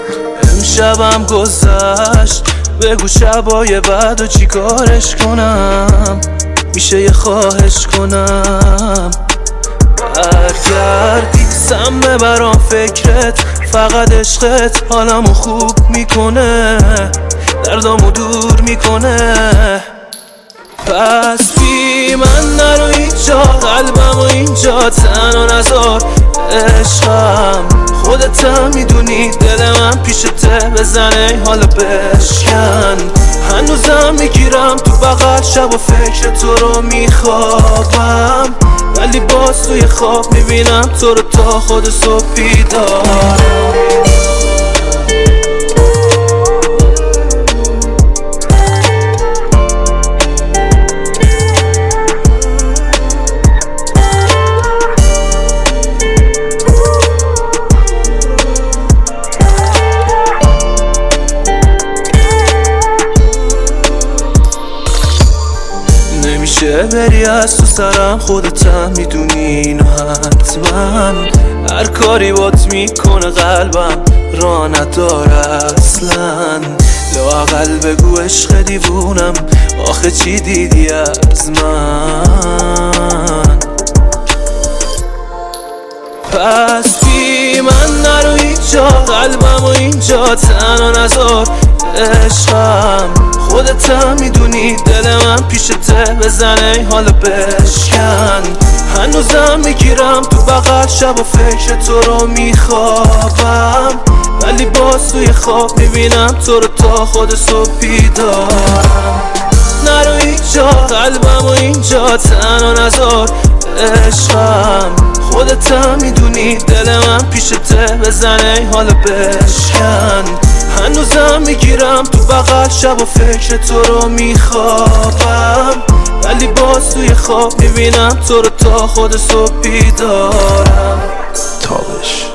امشبم گذشت، بگو شبای بعدو چی کارش کنم؟ میشه یه خواهش کنم برگردی سمه برام فکرت، فقط عشقت حالمو خوب میکنه، دردامو دور میکنه. پس بی من نرو اینجا، قلبمو اینجا تنها نذار. عشقم خودتم میدونی، دل من پیشته، بزنه حالا بشکن. هنوزم میگیرم تو بغل، شب و فکر تو رو میخوابم، ولی باز توی خواب میبینم تو رو تا خود صبح بیدارم. نمیشه بری از تو سرم، خودتم میدونی اینو حتما. هر کاری بات میکنه قلبم را نداره اصلا. لااقل بگو عشق دیوونم، آخه چی دیدی از من؟ پس بی من نرو اینجا، قلبمو اینجا تنها نذار. عشقم خودتم میدونی، دل من پیشته، بزنه حالا بشکن. هنوزم میگیرم تو بغل، شب و فکر تو رو میخوابم، ولی باز توی خواب میبینم تو رو تا خود صبح بیدارم. نرو اینجا، قلبمو اینجا تنها نذار. عشقم خودتم میدونی، دل من پیشته، بزنه حالا بشکن. هنوزم میگیرم تو بغل، شب و فکر تو رو میخوابم، ولی باز توی خواب میبینم تو رو تا خود صبح بیدارم. تابش